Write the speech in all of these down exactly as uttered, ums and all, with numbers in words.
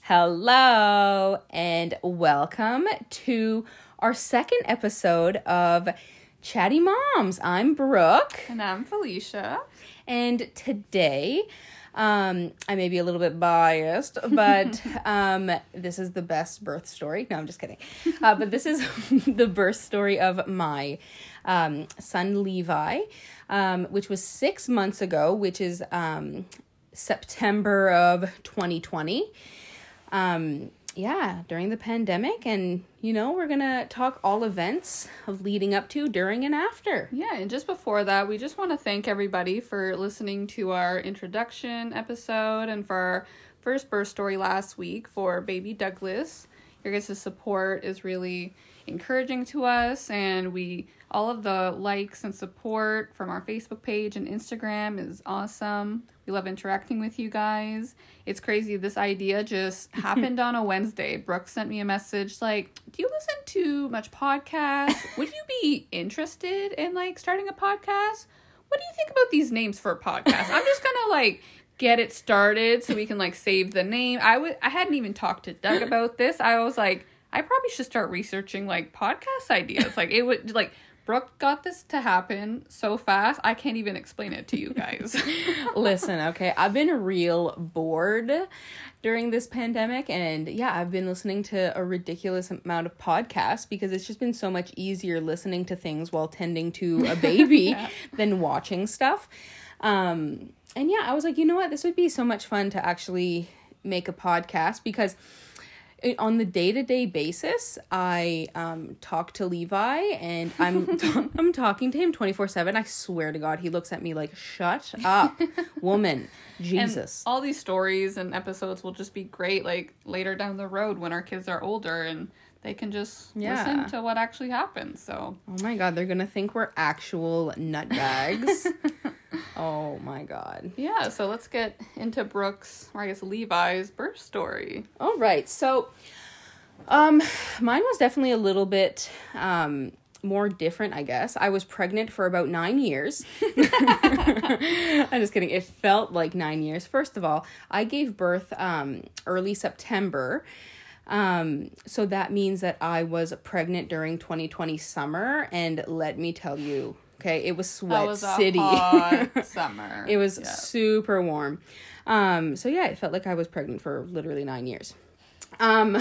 Hello, and welcome to our second episode of Chatty Moms. I'm Brooke. And I'm Felicia. And today, um, I may be a little bit biased, but um, this is the best birth story. No, I'm just kidding. Uh, but this is the birth story of my um, son, Levi, um, which was six months ago, which is um, September of twenty twenty. Um, yeah, during the pandemic, and, you know, we're gonna talk all events of leading up to, during, and after. Yeah, and just before that, we just want to thank everybody for listening to our introduction episode and for our first birth story last week for baby Douglas. Your guys' support is really encouraging to us, and we all of the likes and support from our Facebook page and Instagram is awesome. We love interacting with you guys. It's crazy. This idea just happened on a Wednesday. Brooke sent me a message like, do you listen to much podcasts? Would you be interested in like starting a podcast? What do you think about these names for a podcast? I'm just going to like get it started so we can like save the name. I would, I hadn't even talked to Doug about this. I was like, I probably should start researching like podcast ideas. Like it would like Brooke got this to happen so fast, I can't even explain it to you guys. Listen, okay, I've been real bored during this pandemic, and yeah, I've been listening to a ridiculous amount of podcasts because it's just been so much easier listening to things while tending to a baby yeah. than watching stuff. Um, and yeah, I was like, you know what, this would be so much fun to actually make a podcast because on the day-to-day basis, I um, talk to Levi, and I'm t- I'm talking to him twenty-four seven. I swear to God, he looks at me like, shut up, woman. Jesus. And all these stories and episodes will just be great, like, later down the road when our kids are older, and they can just yeah. listen to what actually happens, so. Oh my God, they're gonna think we're actual nutbags. Oh my God. Yeah, so let's get into Brooke's, or I guess Levi's birth story. All right, so um, mine was definitely a little bit um, more different, I guess. I was pregnant for about nine years. I'm just kidding. It felt like nine years. First of all, I gave birth um, early September. Um, so that means that I was pregnant during twenty twenty summer, and let me tell you, okay, it was sweat was city. Hot summer. It was yeah. super warm. Um, so yeah, it felt like I was pregnant for literally nine years. Um,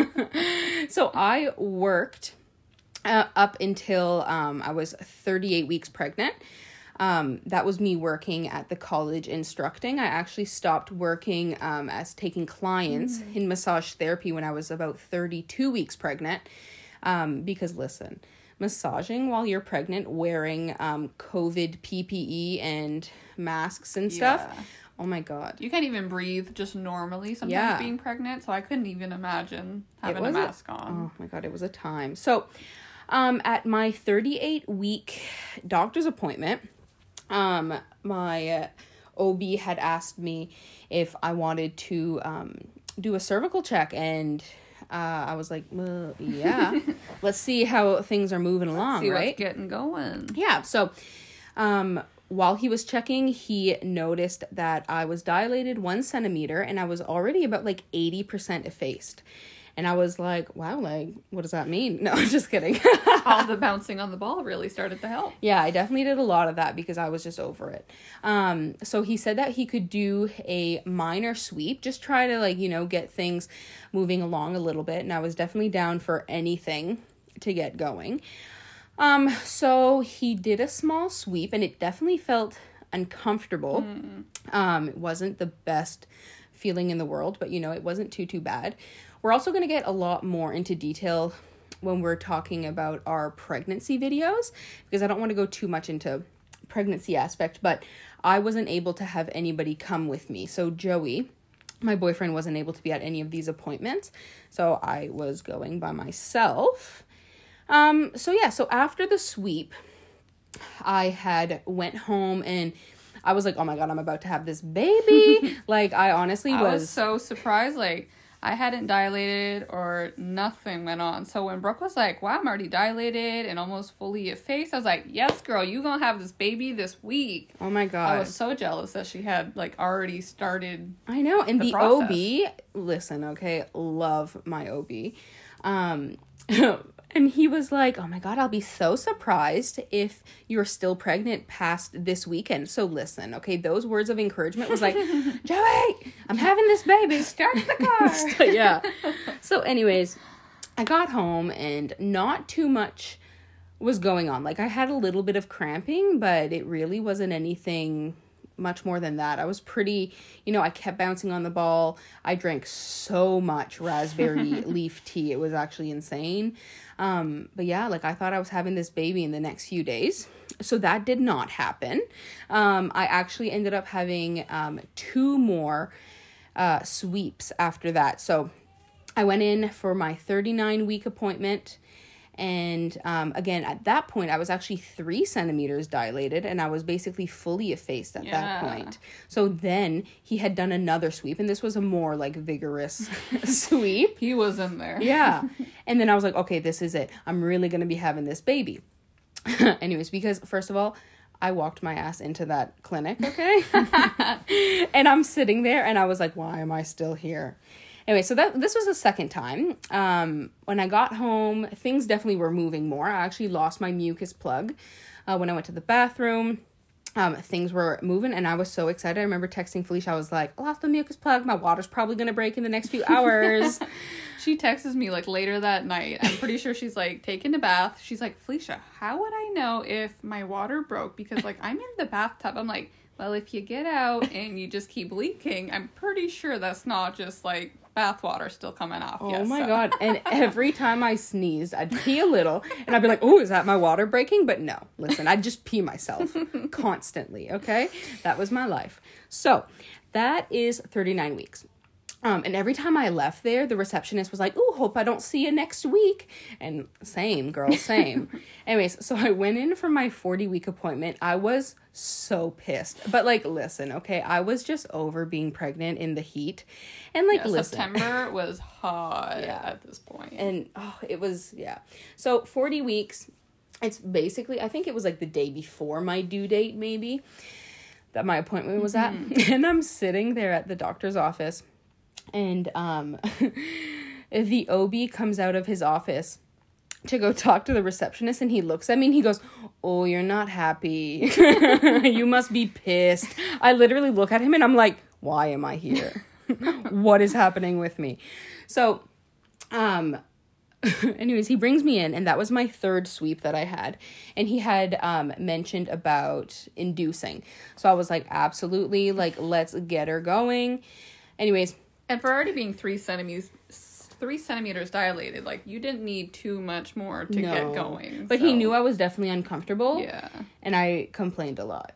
so I worked uh, up until um, I was thirty-eight weeks pregnant. Um, that was me working at the college instructing. I actually stopped working um, as taking clients mm. in massage therapy when I was about thirty-two weeks pregnant. Um, because listen, massaging while you're pregnant, wearing um, COVID P P E and masks and stuff. Yeah. Oh my God. You can't even breathe just normally sometimes yeah. being pregnant. So I couldn't even imagine having a mask a, on. Oh my God, it was a time. So um, at my thirty-eight week doctor's appointment, um, my uh, O B had asked me if I wanted to um, do a cervical check, and Uh, I was like, well, yeah, let's see how things are moving along, let's see right? What's getting going. Yeah. So, um, while he was checking, he noticed that I was dilated one centimeter and I was already about like eighty percent effaced. And I was like, wow, like, what does that mean? No, I'm just kidding. All the bouncing on the ball really started to help. Yeah, I definitely did a lot of that because I was just over it. Um, so he said that he could do a minor sweep, just try to, like, you know, get things moving along a little bit. And I was definitely down for anything to get going. Um, so he did a small sweep, and it definitely felt uncomfortable. Mm. Um, it wasn't the best feeling in the world, but, you know, it wasn't too, too bad. We're also going to get a lot more into detail when we're talking about our pregnancy videos, because I don't want to go too much into pregnancy aspect, but I wasn't able to have anybody come with me. So Joey, my boyfriend, wasn't able to be at any of these appointments, so I was going by myself. Um, so yeah, so after the sweep, I had went home and I was like, oh my God, I'm about to have this baby. Like, I honestly I was... was so surprised, like... I hadn't dilated or nothing went on. So when Brooke was like, wow, I'm already dilated and almost fully effaced, I was like, yes, girl, you gonna have this baby this week. Oh my God. I was so jealous that she had like already started. I know. And the, the process. O B, listen, okay, love my O B. Um, and he was like, oh my God, I'll be so surprised if you're still pregnant past this weekend. So listen, okay, those words of encouragement was like, Joey, I'm having this baby. Start the car. Yeah. So anyways, I got home and not too much was going on. Like I had a little bit of cramping, but it really wasn't anything much more than that. I was pretty, you know, I kept bouncing on the ball. I drank so much raspberry leaf tea. It was actually insane. Um, but yeah, like I thought I was having this baby in the next few days. So that did not happen. Um, I actually ended up having um, two more uh, sweeps after that. So I went in for my thirty-nine week appointment. And um, again, at that point, I was actually three centimeters dilated and I was basically fully effaced at yeah. that point. So then he had done another sweep and this was a more like vigorous sweep. He was in there. Yeah. And then I was like, okay, this is it. I'm really going to be having this baby. Anyways, because first of all, I walked my ass into that clinic, okay? And I'm sitting there and I was like, why am I still here? Anyway, so that this was the second time. Um, when I got home, things definitely were moving more. I actually lost my mucus plug uh, when I went to the bathroom. Um, things were moving, and I was so excited. I remember texting Felicia. I was like, I lost the mucus plug. My water's probably going to break in the next few hours. She texts me, like, later that night. I'm pretty sure she's, like, taking a bath. She's like, Felicia, how would I know if my water broke? Because, like, I'm in the bathtub. I'm like, well, if you get out and you just keep leaking, I'm pretty sure that's not just, like, bath water still coming off. Oh yes, my so. God. And every time I sneezed, I'd pee a little and I'd be like, oh, is that my water breaking? But no, listen, I'd just pee myself constantly. Okay. That was my life. So that is thirty-nine weeks. Um, and every time I left there, the receptionist was like, oh, hope I don't see you next week. And same, girl, same. Anyways, so I went in for my forty-week appointment. I was so pissed. But, like, listen, okay? I was just over being pregnant in the heat. And, like, yeah, listen. September was hot yeah. at this point. And, oh, it was, yeah. So, forty weeks, it's basically, I think it was, like, the day before my due date, maybe, that my appointment was at. Mm-hmm. And I'm sitting there at the doctor's office. And um, the O B comes out of his office to go talk to the receptionist, and he looks at me and he goes, oh, you're not happy. You must be pissed. I literally look at him and I'm like, why am I here? What is happening with me? So, um, anyways, he brings me in, and that was my third sweep that I had. And he had um, mentioned about inducing. So I was like, absolutely, like, let's get her going. Anyways. And for already being three centimeters, three centimeters dilated, like, you didn't need too much more to no, get going. But so. He knew I was definitely uncomfortable. Yeah. And I complained a lot.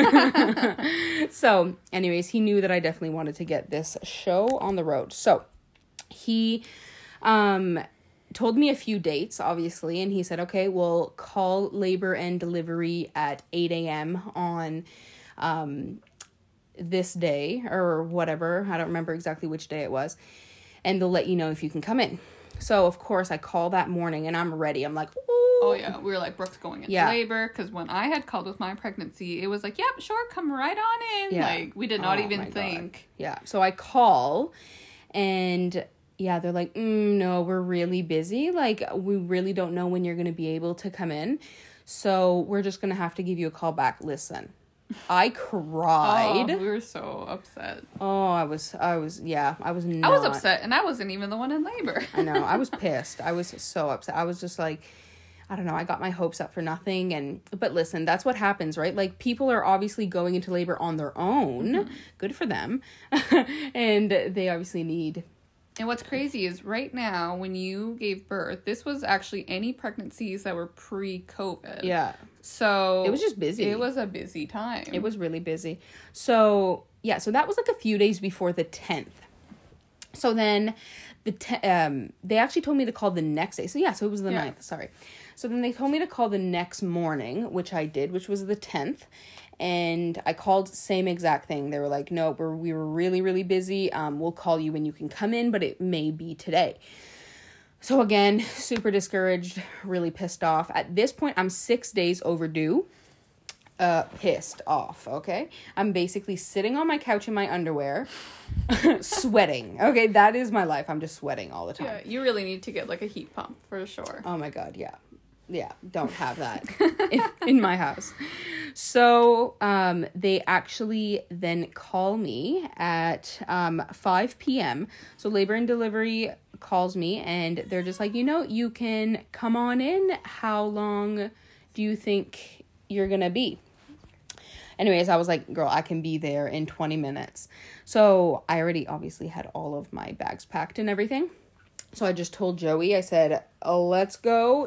So, anyways, he knew that I definitely wanted to get this show on the road. So, he um, told me a few dates, obviously. And he said, okay, we'll call labor and delivery at eight a.m. on um this day or whatever. I don't remember exactly which day it was. And they'll let you know if you can come in. So, of course, I call that morning and I'm ready. I'm like, ooh. Oh, yeah. We were like, Brooke's going into yeah. labor. Because when I had called with my pregnancy, it was like, yep, sure, come right on in. Yeah. Like, we did not oh, even think. God. Yeah. So I call and yeah, they're like, mm, no, we're really busy. Like, we really don't know when you're going to be able to come in. So we're just going to have to give you a call back. Listen. I cried. Oh, we were so upset. Oh, I was, I was, yeah, I was not. I was upset, and I wasn't even the one in labor. I know, I was pissed. I was so upset. I was just like, I don't know, I got my hopes up for nothing. And, but listen, that's what happens, right? Like, people are obviously going into labor on their own. Mm-hmm. Good for them. And they obviously need... And what's crazy is right now, when you gave birth, this was actually any pregnancies that were pre-COVID. Yeah. So... It was just busy. It was a busy time. It was really busy. So, yeah, so that was like a few days before the tenth. So then the te- um they actually told me to call the next day. So yeah, so it was the Yeah. ninth, sorry. So then they told me to call the next morning, which I did, which was the tenth. And I called, same exact thing. They were like, no, we're, we were really, really busy. Um, we'll call you when you can come in, but it may be today. So again, super discouraged, really pissed off. At this point, I'm six days overdue. Uh, pissed off, okay? I'm basically sitting on my couch in my underwear, sweating. Okay, that is my life. I'm just sweating all the time. Yeah, you really need to get like a heat pump for sure. Oh my God, yeah. Yeah, don't have that in, in my house. So um, they actually then call me at um, five p.m. So Labor and Delivery calls me and they're just like, you know, you can come on in. How long do you think you're going to be? Anyways, I was like, girl, I can be there in twenty minutes. So I already obviously had all of my bags packed and everything. So I just told Joey, I said, oh, let's go.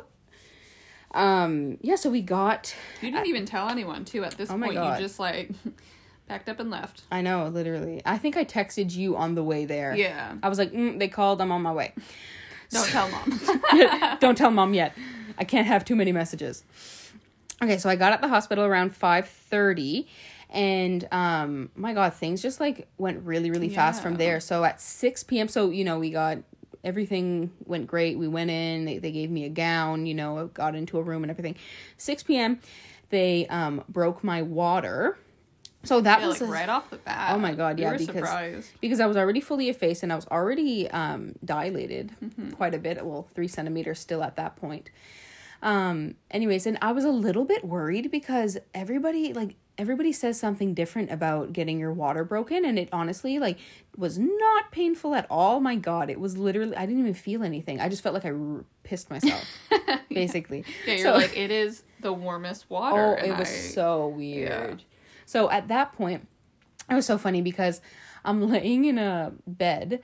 Um, yeah, so we got... You didn't even tell anyone, too, at this Oh my point. God. You just, like, packed up and left. I know, literally. I think I texted you on the way there. Yeah. I was like, mm, they called, I'm on my way. Don't so, tell mom. Don't tell mom yet. I can't have too many messages. Okay, so I got at the hospital around five thirty, and, um, my God, things just, like, went really, really fast Yeah. from there. So at six p.m., so, you know, we got... Everything went great. We went in. They they gave me a gown, you know, got into a room and everything. six p.m., they um broke my water. So that yeah, was like a, right off the bat. Oh my God, yeah, we were because surprised. because I was already fully effaced and I was already um dilated Mm-hmm. quite a bit. Well, three centimeters still at that point. Um. Anyways, and I was a little bit worried because everybody like. Everybody says something different about getting your water broken, and it honestly, like, was not painful at all. My God, it was literally, I didn't even feel anything. I just felt like I r- pissed myself, basically. Yeah, you're so, like, it is the warmest water. Oh, and it was I, so weird. Yeah. So at that point, it was so funny because I'm laying in a bed,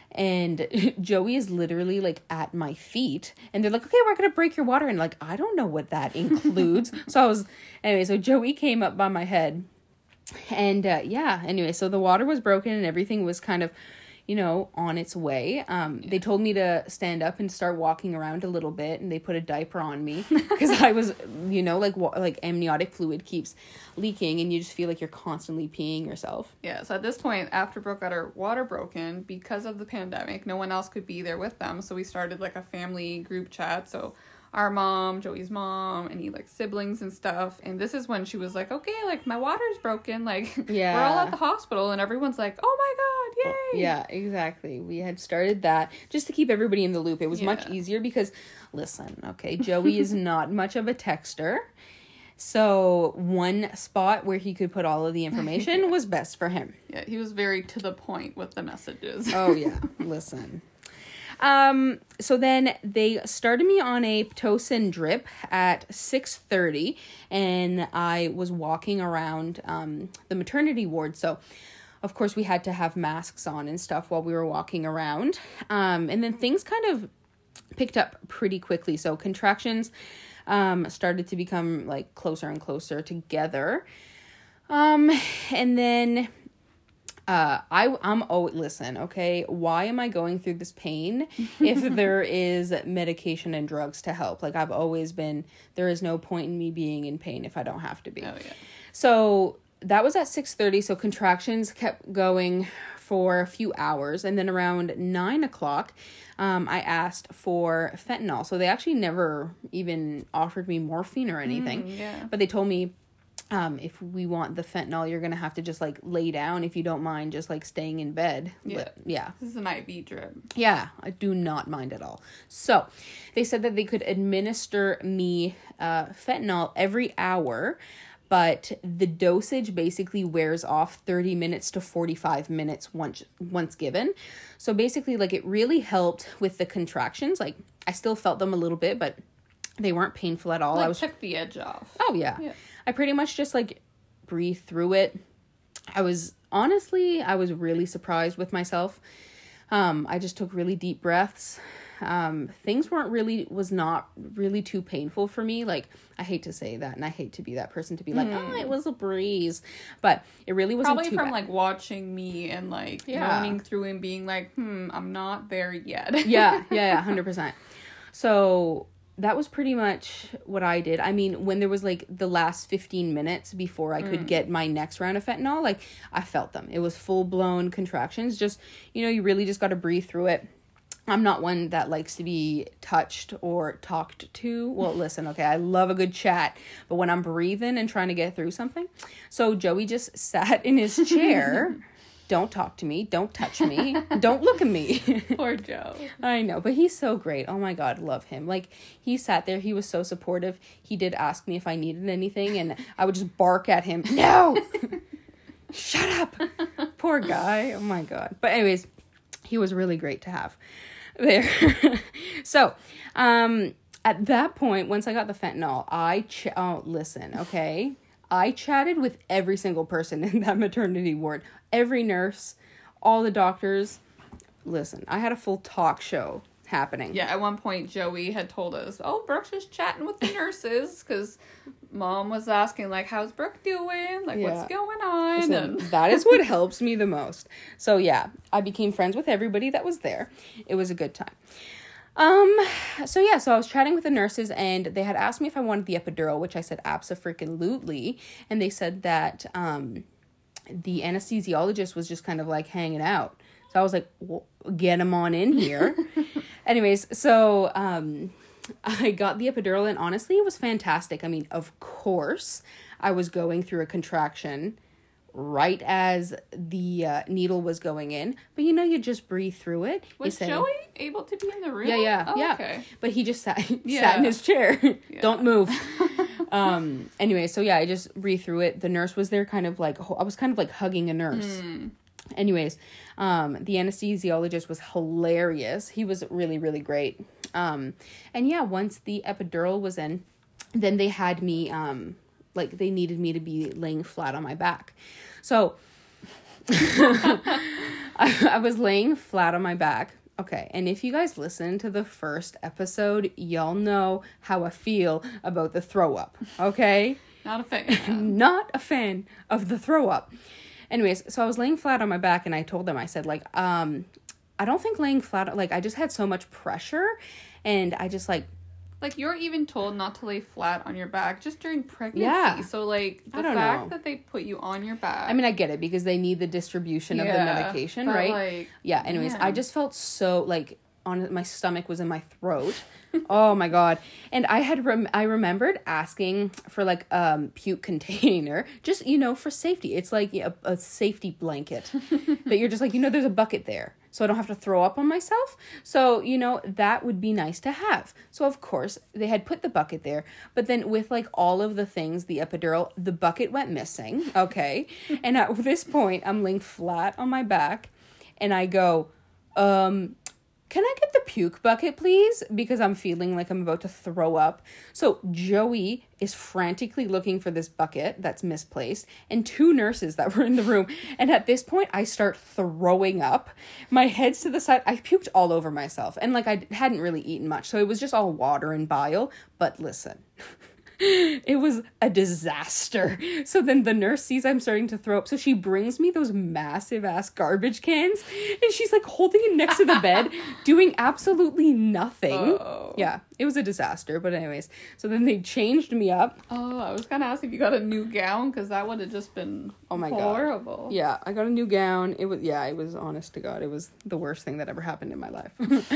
and Joey is literally, like, at my feet. And they're like, okay, we're going to break your water. And, like, I don't know what that includes. So I was... Anyway, so Joey came up by my head. And, uh, yeah, anyway, so the water was broken and everything was kind of, you know, on its way. Um, yeah. They told me to stand up and start walking around a little bit. And they put a diaper on me. Because I was, you know, like, wa- like amniotic fluid keeps leaking. And you just feel like you're constantly peeing yourself. Yeah, so at this point, after Brooke got her water broken, because of the pandemic, no one else could be there with them. So we started, like, a family group chat. So our mom, Joey's mom, any, like, siblings and stuff. And this is when she was like, okay, like, my water's broken. Like, yeah. we're all at the hospital. And everyone's like, oh, my God, yay. Yeah, exactly. We had started that just to keep everybody in the loop. It was yeah. much easier because, listen, okay, Joey is not much of a texter. So one spot where he could put all of the information yeah. was best for him. Yeah, he was very to the point with the messages. Oh, yeah. Listen. Um, so then they started me on a Pitocin drip at six thirty, and I was walking around um, the maternity ward. So, of course, we had to have masks on and stuff while we were walking around. Um, and then things kind of picked up pretty quickly. So contractions um, started to become like closer and closer together. Um, and then... Uh, I, I'm, oh, listen, okay, why am I going through this pain if there is medication and drugs to help? Like, I've always been, there is no point in me being in pain if I don't have to be. Oh, yeah. So, that was at six thirty, so contractions kept going for a few hours, and then around nine o'clock, um, I asked for fentanyl. So, they actually never even offered me morphine or anything, Mm, yeah. but they told me, Um, if we want the fentanyl, you're going to have to just, like, lay down if you don't mind just, like, staying in bed. Yeah. But, yeah. This is an I V drip. Yeah, I do not mind at all. So, they said that they could administer me uh, fentanyl every hour, but the dosage basically wears off thirty minutes to forty-five minutes once once given. So, basically, like, it really helped with the contractions. Like, I still felt them a little bit, but they weren't painful at all. Like, I was took the edge off. Oh, yeah. Yeah. I pretty much just, like, breathed through it. I was, honestly, I was really surprised with myself. Um, I just took really deep breaths, Um, things weren't really, was not really too painful for me. Like, I hate to say that, and I hate to be that person to be like, mm. oh, it was a breeze. But it really wasn't Probably too from, bad. like, watching me and, like, yeah. moaning through and being like, hmm, I'm not there yet. yeah, yeah, yeah, one hundred percent. So that was pretty much what I did. I mean, when there was like the last fifteen minutes before I could mm. get my next round of fentanyl, like I felt them. It was full blown contractions. Just, you know, you really just got to breathe through it. I'm not one that likes to be touched or talked to. Well, listen, okay, I love a good chat, but when I'm breathing and trying to get through something. So Joey just sat in his chair. Don't talk to me. Don't touch me. Don't look at me. Poor Joe. I know, but he's so great. Oh my God, love him. Like, he sat there. He was so supportive. He did ask me if I needed anything, and I would just bark at him. No! Shut up! Poor guy. Oh my God. But anyways, he was really great to have there. So, um, at that point, once I got the fentanyl, I, ch- oh, listen, okay? I chatted with every single person in that maternity ward. Every nurse, all the doctors. Listen, I had a full talk show happening. Yeah, at one point, Joey had told us, oh, Brooke's just chatting with the nurses, because Mom was asking, like, how's Brooke doing? Like, yeah. what's going on? Listen, and that is what helps me the most. So, yeah, I became friends with everybody that was there. It was a good time. Um, so yeah, so I was chatting with the nurses, and they had asked me if I wanted the epidural, which I said abso-freaking-lutely, and they said that, um, the anesthesiologist was just kind of like hanging out. So I was like, well, get him on in here. Anyways, so, um, I got the epidural, and honestly, it was fantastic. I mean, of course, I was going through a contraction right as the uh, needle was going in, but you know, you just breathe through it. Was said, Joey able to be in the room? Yeah, yeah, oh, yeah. Okay. But he just sat yeah. sat in his chair. Yeah. Don't move. um. Anyway, so yeah, I just breathed through it. The nurse was there, kind of like I was kind of like hugging a nurse. Mm. Anyways, um, the anesthesiologist was hilarious. He was really, really great. Um, and yeah, once the epidural was in, then they had me um, like they needed me to be laying flat on my back. So I, I was laying flat on my back. Okay, and if you guys listen to the first episode, y'all know how I feel about the throw up, okay? Not a fan. Not a fan of the throw up. Anyways, so I was laying flat on my back, and I told them, I said, like, um, I don't think laying flat, like, I just had so much pressure, and I just, like, Like, you're even told not to lay flat on your back just during pregnancy. Yeah. So, like, the I don't fact know. that they put you on your back. I mean, I get it, because they need the distribution yeah, of the medication, but right? Like, yeah, anyways, man. I just felt so, like, on my stomach was in my throat. Oh, my God. And I had, rem- I remembered asking for, like, um puke container, just, you know, for safety. It's like a, a safety blanket that you're just like, you know, there's a bucket there, so I don't have to throw up on myself. So, you know, that would be nice to have. So, of course, they had put the bucket there. But then with, like, all of the things, the epidural, the bucket went missing. Okay. And at this point, I'm laying flat on my back. And I go, um... can I get the puke bucket, please? Because I'm feeling like I'm about to throw up. So Joey is frantically looking for this bucket that's misplaced, and two nurses that were in the room. And at this point, I start throwing up. My head's to the side. I puked all over myself. And like I hadn't really eaten much, so it was just all water and bile. But listen... it was a disaster. So then the nurse sees I'm starting to throw up, so she brings me those massive ass garbage cans, and she's like holding it next to the bed, doing absolutely nothing. Oh. Yeah, it was a disaster. But anyways, so then they changed me up. Oh, I was gonna ask if you got a new gown, because that would have just been oh my horrible. God. Yeah, I got a new gown. It was yeah, it was honest to God, it was the worst thing that ever happened in my life.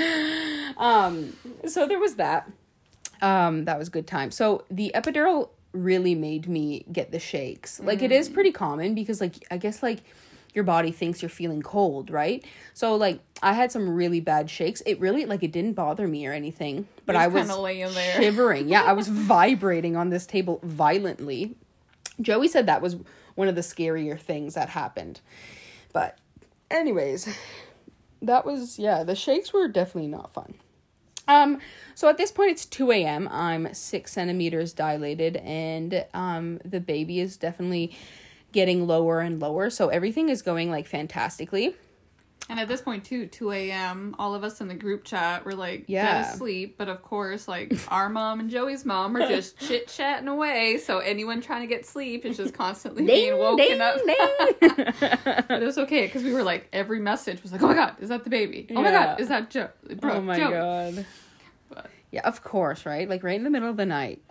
um, so there was that. Um, that was a good time. So the epidural really made me get the shakes. Like, mm. it is pretty common because, like, I guess, like, your body thinks you're feeling cold, right? So, like, I had some really bad shakes. It really, like, it didn't bother me or anything. But I was laying there. shivering. Yeah, I was vibrating on this table violently. Joey said that was one of the scarier things that happened. But anyways, that was, yeah, the shakes were definitely not fun. Um, so at this point it's two a.m. I'm six centimeters dilated, and, um, the baby is definitely getting lower and lower. So everything is going like fantastically. And at this point, too, two a.m., all of us in the group chat were, like, yeah. dead asleep. But, of course, like, our mom and Joey's mom are just chit-chatting away. So anyone trying to get sleep is just constantly ding, being woken ding, up. Ding. But it was okay, because we were, like, every message was like, oh, my God, is that the baby? Oh, my yeah. God, is that Joe? Bro, oh, my Joe. God. But. Yeah, of course, right? Like, right in the middle of the night.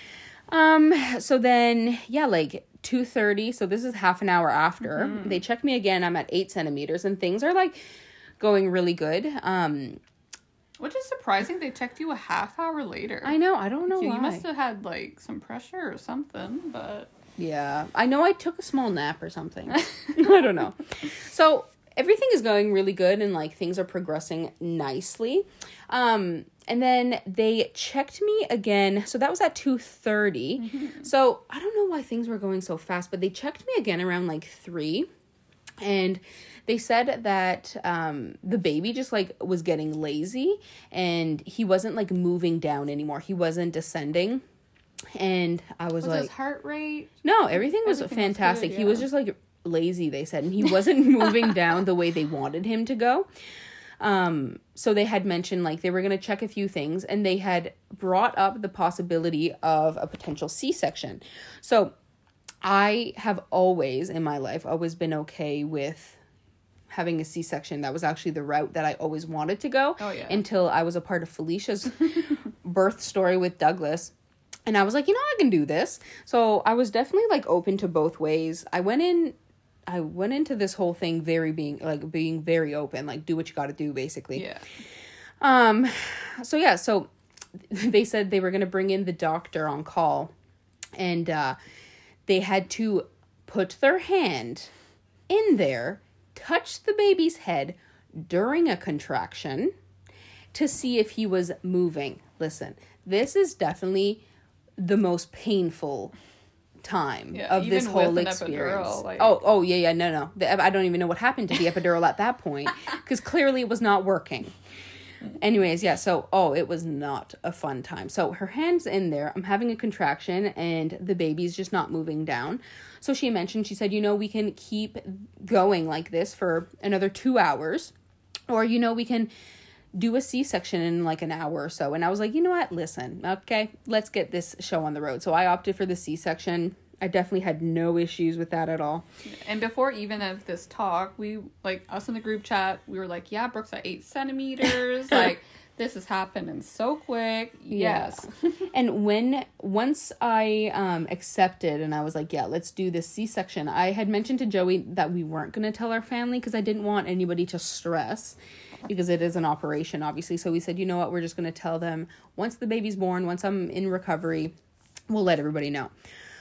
Um, so then, yeah, like, two thirty, so this is half an hour after. Mm-hmm. They checked me again. I'm at eight centimeters, and things are, like, going really good. Um, Which is surprising. They checked you a half hour later. I know. I don't know you, why. You must have had, like, some pressure or something, but... Yeah. I know I took a small nap or something. I don't know. So, everything is going really good, and, like, things are progressing nicely. Um... And then they checked me again. So that was at two thirty. Mm-hmm. So I don't know why things were going so fast, but they checked me again around like three. And they said that um, the baby just like was getting lazy and he wasn't like moving down anymore. He wasn't descending. And I was, was like... his heart rate? No, everything was everything fantastic. Was good, yeah. He was just like lazy, they said. And he wasn't moving down the way they wanted him to go. Um, so they had mentioned like they were going to check a few things, and they had brought up the possibility of a potential C-section. So I have always in my life always been okay with having a C-section. That was actually the route that I always wanted to go. Oh, yeah. Until I was a part of Felicia's birth story with Douglas. And I was like, you know, I can do this. So I was definitely like open to both ways. I went in I went into this whole thing very being like being very open, like do what you got to do, basically. Yeah. Um. So yeah. So they said they were gonna bring in the doctor on call, and uh, they had to put their hand in there, touch the baby's head during a contraction, to see if he was moving. Listen, this is definitely the most painful time yeah, of this whole experience. Epidural, like... Oh, oh yeah, yeah, no, no. The, I don't even know what happened to the epidural at that point, because clearly it was not working. Anyways, yeah, so, oh, it was not a fun time. So her hand's in there, I'm having a contraction, and the baby's just not moving down. So she mentioned, she said, you know, we can keep going like this for another two hours, or, you know, we can do a C-section in like an hour or so. And I was like, you know what, listen, okay, let's get this show on the road. So I opted for the C-section. I definitely had no issues with that at all. And before even of this talk, we, like, us in the group chat, we were like, yeah, Brooke's at eight centimeters. Like, this is happening so quick. Yes. Yeah. And when, once I um, accepted and I was like, yeah, let's do this C-section, I had mentioned to Joey that we weren't going to tell our family because I didn't want anybody to stress, because it is an operation, obviously. So we said, you know what, we're just going to tell them once the baby's born, once I'm in recovery, we'll let everybody know.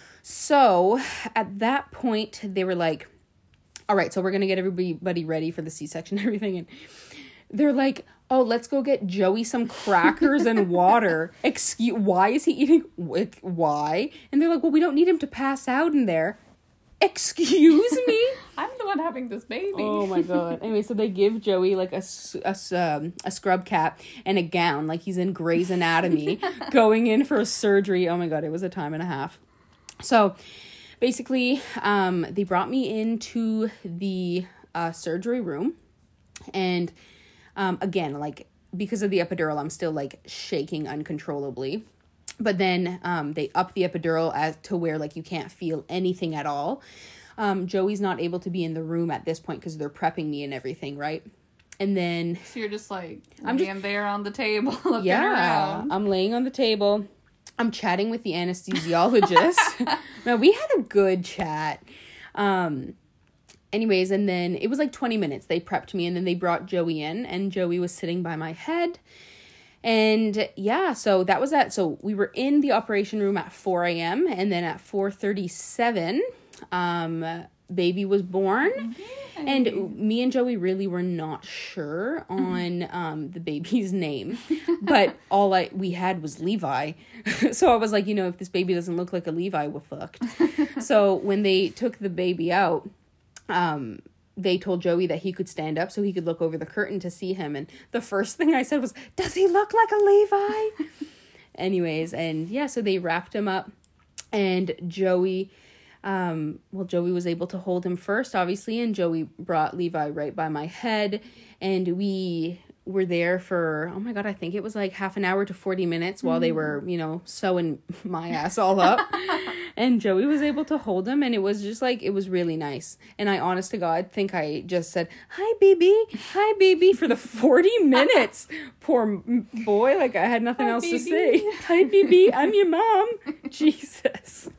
So at that point, they were like, all right, so we're going to get everybody ready for the C-section and everything. And they're like, oh, let's go get Joey some crackers and water. Excuse, why is he eating, why? And they're like, well, we don't need him to pass out in there. Excuse me? I'm the one having this baby. Oh my God. Anyway, so they give Joey like a, a, um, a scrub cap and a gown, like he's in Grey's Anatomy, going in for a surgery. Oh my God, it was a time and a half. So basically, um, they brought me into the uh, surgery room, and um, again, like because of the epidural, I'm still like shaking uncontrollably. But then um, they up the epidural as to where like you can't feel anything at all. Um, Joey's not able to be in the room at this point because they're prepping me and everything, right? And then so you're just like I'm laying just, there on the table, looking yeah, around. I'm laying on the table. I'm chatting with the anesthesiologist. Now, we had a good chat. Um, anyways, and then it was like twenty minutes. They prepped me, and then they brought Joey in, and Joey was sitting by my head. And yeah, so that was that. So we were in the operation room at four a.m. and then at four thirty-seven, um, baby was born. Mm-hmm. And me and Joey really were not sure on um, the baby's name, but all I we had was Levi. So I was like, you know, if this baby doesn't look like a Levi, we're fucked. So when they took the baby out, um, they told Joey that he could stand up so he could look over the curtain to see him. And the first thing I said was, does he look like a Levi? Anyways, and yeah, so they wrapped him up, and Joey Um, well, Joey was able to hold him first, obviously, and Joey brought Levi right by my head, and we were there for, oh my God, I think it was like half an hour to forty minutes while mm. they were, you know, sewing my ass all up. And Joey was able to hold him, and it was just like, it was really nice. And I, honest to God, think I just said, hi, baby, hi, baby, for the forty minutes. Poor boy, like I had nothing hi, else baby. to say. Hi, baby, I'm your mom. Jesus.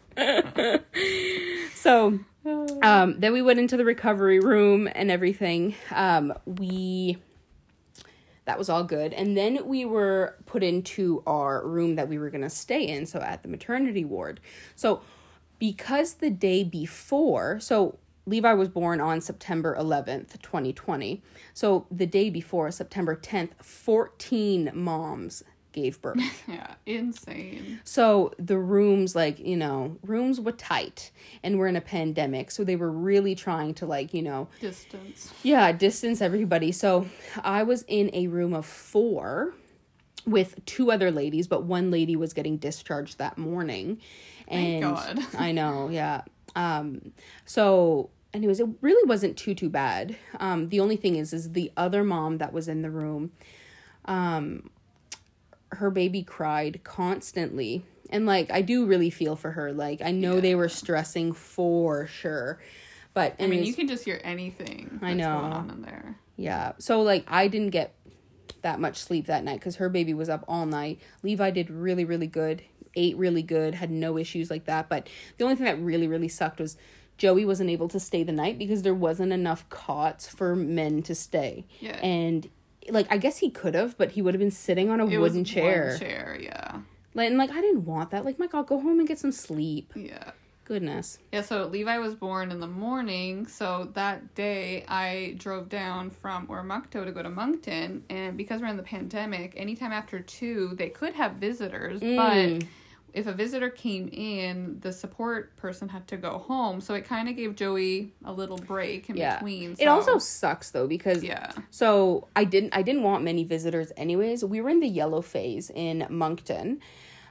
So, um, then we went into the recovery room and everything. Um, we... That was all good. And then we were put into our room that we were going to stay in. So at the maternity ward. So because the day before, so Levi was born on September eleventh, twenty twenty. So the day before, September tenth, fourteen moms gave birth. Yeah, insane. So the rooms, like, you know, rooms were tight and we're in a pandemic. So they were really trying to, like, you know, distance. Yeah, distance everybody. So I was in a room of four with two other ladies, but one lady was getting discharged that morning. And Thank God. I know, yeah. Um, so anyways, it really wasn't too, too bad. Um, the only thing is, is the other mom that was in the room, um, her baby cried constantly. And, like, I do really feel for her. Like, I know yeah. they were stressing for sure. But I mean, you can just hear anything that's I know. going on in there. Yeah. So, like, I didn't get that much sleep that night because her baby was up all night. Levi did really, really good. Ate really good. Had no issues like that. But the only thing that really, really sucked was Joey wasn't able to stay the night because there wasn't enough cots for men to stay. Yeah. And, like, I guess he could have, but he would have been sitting on a it wooden was chair. Wooden chair, yeah. Like, and, like, I didn't want that. Like, my God, go home and get some sleep. Yeah. Goodness. Yeah, so Levi was born in the morning, so that day I drove down from Oromocto to go to Moncton, and because we're in the pandemic, anytime after two, they could have visitors, mm. but if a visitor came in, the support person had to go home, so it kind of gave Joey a little break in yeah. between. So. It also sucks, though, because, yeah. so I didn't, I didn't want many visitors anyways. We were in the yellow phase in Moncton,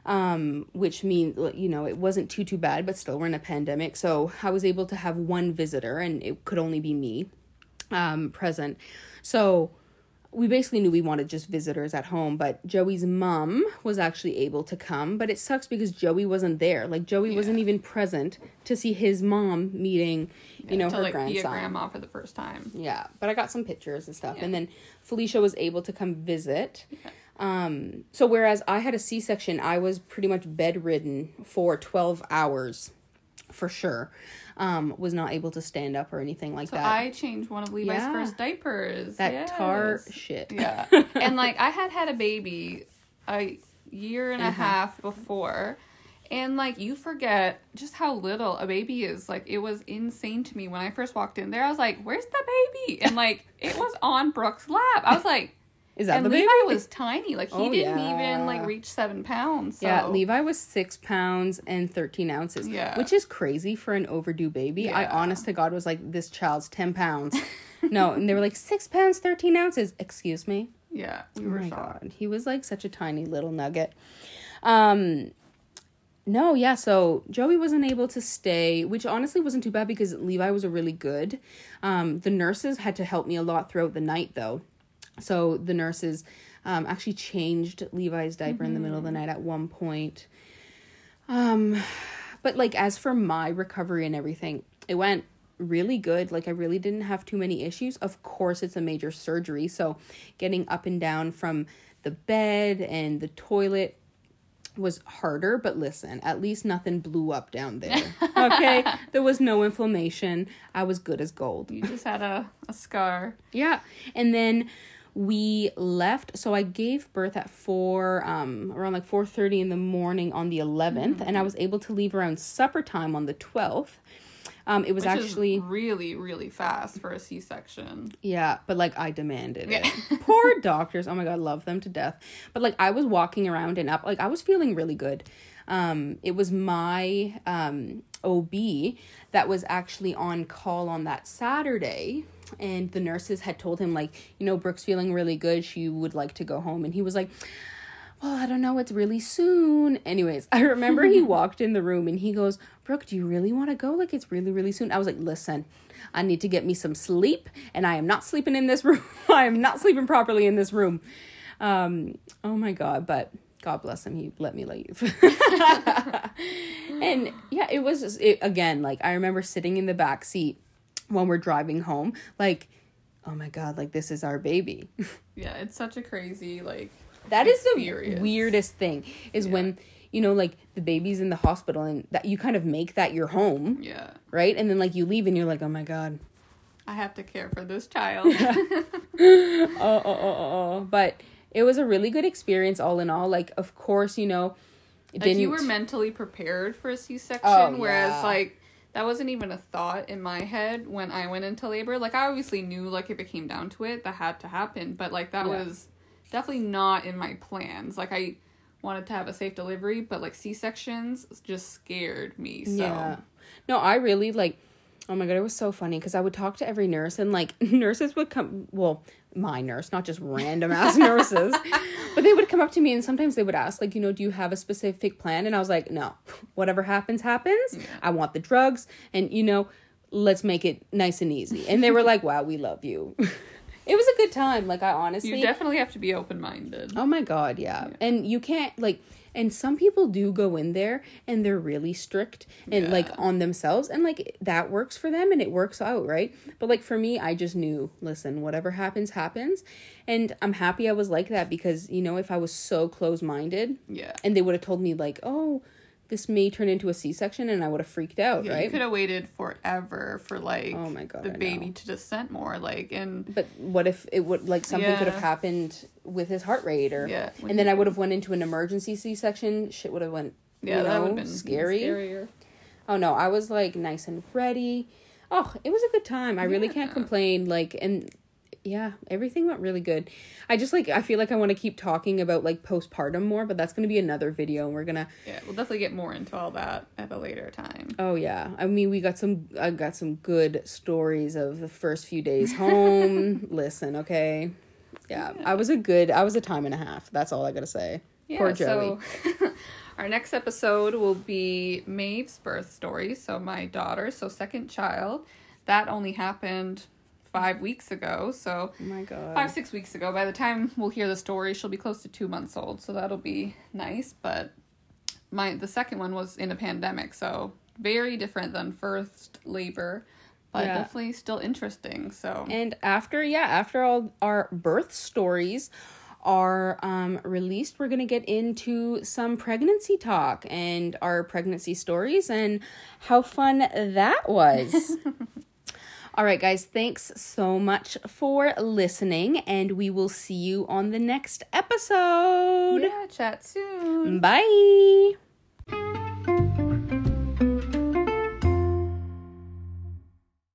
Um, which means, you know, it wasn't too, too bad, but still we're in a pandemic. So I was able to have one visitor and it could only be me, um, present. So we basically knew we wanted just visitors at home, but Joey's mom was actually able to come, but it sucks because Joey wasn't there. Like Joey yeah. wasn't even present to see his mom meeting, you yeah, know, to, her like, grandson. Be a grandma for the first time. Yeah. But I got some pictures and stuff. Yeah. And then Felicia was able to come visit. Yeah. Um, so whereas I had a C-section, I was pretty much bedridden for twelve hours for sure. Um, was not able to stand up or anything like so that. I changed one of Levi's yeah. first diapers. That yes. tar shit. Yeah. And like I had had a baby a year and a uh-huh. half before. And like you forget just how little a baby is. Like it was insane to me when I first walked in there. I was like, where's the baby? And like it was on Brooke's lap. I was like, Is that and the Levi baby? was tiny. Like, he oh, didn't yeah. even, like, reach seven pounds. So. Yeah, Levi was six pounds and thirteen ounces. Yeah. Which is crazy for an overdue baby. Yeah. I, honest to God, was like, this child's ten pounds. No, and they were like, six pounds, thirteen ounces. Excuse me? Yeah, we oh were my shocked. God. He was, like, such a tiny little nugget. Um... No, yeah, so Joey wasn't able to stay, which honestly wasn't too bad because Levi was a really good. Um, the nurses had to help me a lot throughout the night, though. So the nurses um, actually changed Levi's diaper mm-hmm. in the middle of the night at one point. Um, but, like, as for my recovery and everything, it went really good. Like, I really didn't have too many issues. Of course, it's a major surgery, so getting up and down from the bed and the toilet was harder, but listen, at least nothing blew up down there. Okay? There was no inflammation. I was good as gold. You just had a, a scar. Yeah. And then we left. So I gave birth at four, um, around like four thirty in the morning on the eleventh, mm-hmm. and I was able to leave around supper time on the twelfth. Um, it was Which actually is really, really fast for a C-section. Yeah, but like I demanded yeah. it. Poor doctors. Oh my God, love them to death. But like I was walking around and up, like I was feeling really good. Um, it was my um O B that was actually on call on that Saturday. And the nurses had told him, like, you know, Brooke's feeling really good. She would like to go home. And he was like, well, I don't know, it's really soon. Anyways, I remember he walked in the room and he goes, Brooke, do you really want to go? Like, it's really, really soon. I was like, listen, I need to get me some sleep, and I am not sleeping in this room. I am not sleeping properly in this room. Um, oh my God, but God bless him. He let me leave. And yeah, it was just, it, again, like, I remember sitting in the back seat when we're driving home, like, oh my God, like, this is our baby. Yeah, it's such a crazy, like, that experience. Is the weirdest thing is yeah. when, you know, like, the baby's in the hospital and that you kind of make that your home. Yeah. Right? And then, like, you leave and you're like, oh my God, I have to care for this child. oh, oh, oh, oh, oh. But it was a really good experience all in all. Like, of course, you know, it like, didn't... you were mentally prepared for a C-section, oh, whereas, yeah. like, that wasn't even a thought in my head when I went into labor. Like, I obviously knew, like, if it came down to it, that had to happen. But, like, that yeah. was definitely not in my plans. Like, I wanted to have a safe delivery, but, like, C-sections just scared me. So. Yeah. No, I really, like, oh my God, it was so funny because I would talk to every nurse and, like, nurses would come, well, my nurse, not just random ass nurses, but they would come up to me and sometimes they would ask, like, you know, do you have a specific plan? And I was like, no, whatever happens, happens. Yeah. I want the drugs and, you know, let's make it nice and easy. And they were like, wow, we love you. It was a good time. Like, I honestly... You definitely have to be open-minded. Oh, my God, yeah. yeah. And you can't, like... And some people do go in there and they're really strict and, yeah. like, on themselves. And, like, that works for them and it works out, right? But, like, for me, I just knew, listen, whatever happens, happens. And I'm happy I was like that because, you know, if I was so close-minded... Yeah. And they would have told me, like, oh... this may turn into a C-section and I would have freaked out, yeah, right? You could have waited forever for, like, oh my God, the I baby know. to descent more, like, and... But what if it would, like, something yeah. could have happened with his heart rate or... Yeah. And then I would have went into an emergency C-section. Shit would have went, yeah, you that know, would have been scary. scarier. Oh, no, I was, like, nice and ready. Oh, it was a good time. I really yeah. can't complain, like, and... yeah, everything went really good. I just, like, I feel like I want to keep talking about, like, postpartum more, but that's going to be another video, and we're going to... Yeah, we'll definitely get more into all that at a later time. Oh, yeah. I mean, we got some, I got some good stories of the first few days home. Listen, okay? Yeah, yeah, I was a good, I was a time and a half. That's all I got to say. Yeah, Poor Joey. So our next episode will be Maeve's birth story, so my daughter, so second child. That only happened... five weeks ago, so oh my God. five, six weeks ago. By the time we'll hear the story, she'll be close to two months old, so that'll be nice. But my the second one was in a pandemic, so very different than first labor, but yeah. definitely still interesting. So and after yeah, after all our birth stories are um released, we're gonna get into some pregnancy talk and our pregnancy stories and how fun that was. All right, guys, thanks so much for listening, and we will see you on the next episode. Yeah, chat soon. Bye.